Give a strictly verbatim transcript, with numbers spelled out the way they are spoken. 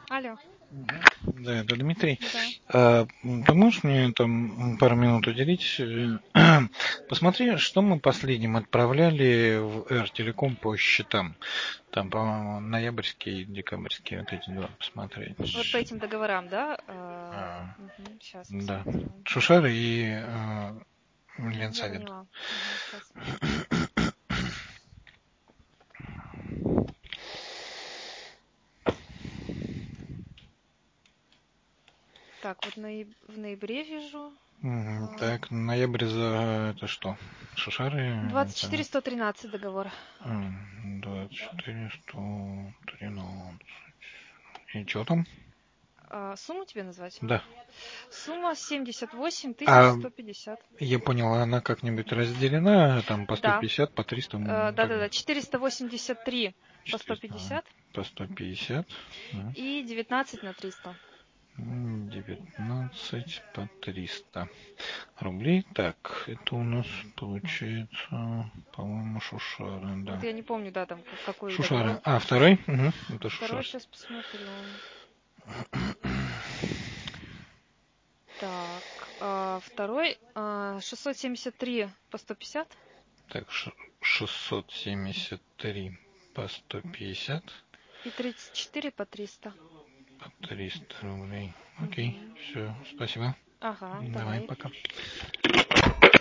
Алло. Да, это Дмитрий. Да. А, ты можешь мне там пару минут уделить? Посмотри, что мы последним отправляли в Эр-Телеком по счетам. Там, по-моему, ноябрьские и декабрьские, вот эти два посмотреть. Вот по этим договорам, да? А, Угу, сейчас да. посмотрю. Шушары и а, Мгм, я Ленсовет. поняла. Угу, сейчас. Так, вот нояб- в ноябре вижу. Мгм. а, Так, ноябрь за это что? Шушары? двадцать четыре Ленсовет? сто тринадцать договор. двадцать четыре сто тринадцать. И что там? А, сумму тебе назвать? Да. Сумма семьдесят восемь тысяч А сто пятьдесят. я понял, она как-нибудь разделена, там по сто Да. пятьдесят, по триста, Э, м, как бы Да-да-да. четыреста восемьдесят три по сто четыреста, пятьдесят по сто пятьдесят, да. и девятнадцать на триста. М, девятнадцать по триста рублей. Так, это у нас получается, по-моему, Шушары, Вот да. я не помню, да, там к- какой договор. Шушары. А, второй? Угу, это Второй Шушар. сейчас посмотрю. Так, а, второй а, шестьсот семьдесят три по сто пятьдесят Так, ш- шестьсот семьдесят три по сто пятьдесят, и тридцать четыре по триста. по триста рублей. Окей, Мгм. все, спасибо. Ага, Давай, давай. пока.